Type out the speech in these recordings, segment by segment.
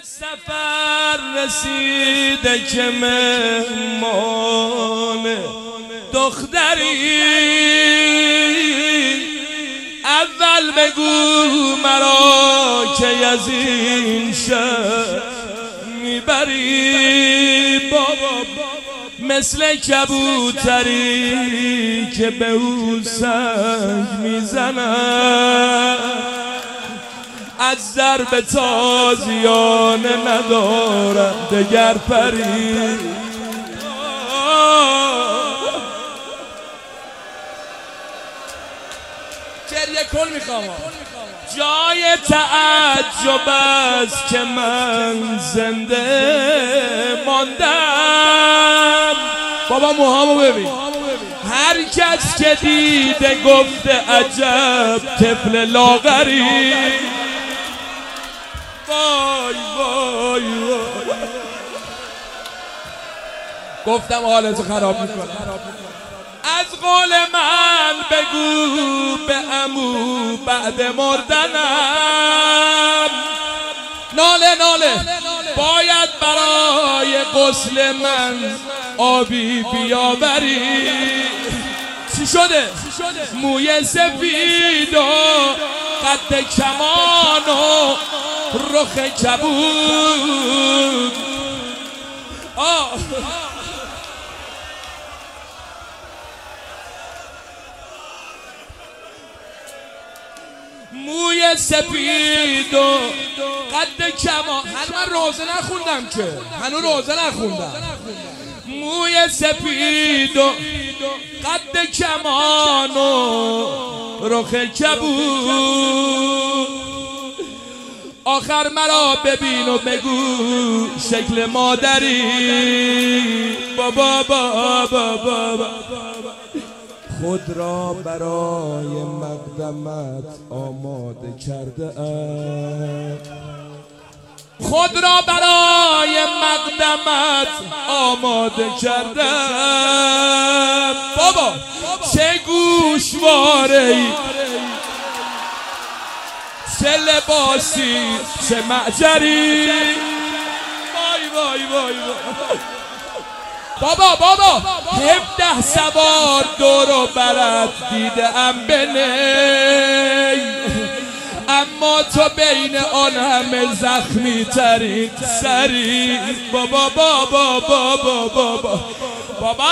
سفر رسیده که مهمان دختری، اول بگو مرا که از این شهر میبری بابا، مثل کبوتری که به او سنگ میزنن، از ضرب تازیانه ندارم دگر پری. گریه کن میخوام، جای تعجب است که من زنده ماندم. بابا موهامو ببین، هر کس که دیده گفته عجب طفل لاغری. وای وای وای، گفتم حالتو خراب میکنم. از قول من بگو به عمو بعد مردنم، ناله ناله باید برای غسل من آبی بیاوری. چی شده؟ موی سفید و قد کمان و رخ کبود. موی سپید و قد کمان، من روزه نخوندم که، هنوز روزه نخوندم. موی سپید و قد کمان و رخ کبود، آخر مرا ببین و بگو شکل مادری. بابا بابا بابا، خود را برای مقدمت آماده کرده ام، خود را برای مقدمت آماده کردم. بابا چه گوشواره‌ای، چه لباسی، چه معجری. وای وای وای وای. بابا 17 سوار دور و برت دیدم به نی، اما تو بین آن همه زخمی ترین سری. بابا بابا بابا بابا بابا،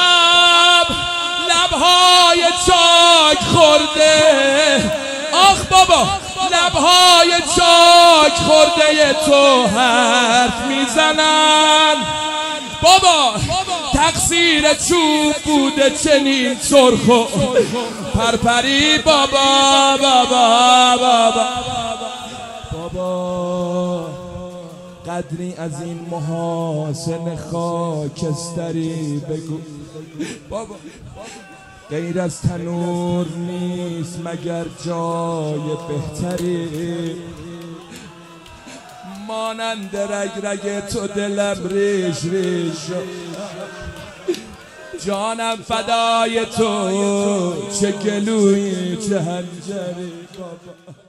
لبهای چاک خورده، آخ بابا لبهای چاک خورده تو حرف میزنن. بابا تقصیر چوب بوده چنین سرخ و پرپری. بابا بابا بابا بابا، قدری از این محاسن خاکستری بگو. بابا غیر از تنور نیست مگر جای بهتری، مانند رگ رگ تو دلم ریش ریش، جانم فدای تو، چه گلویی چه هنجری. بابا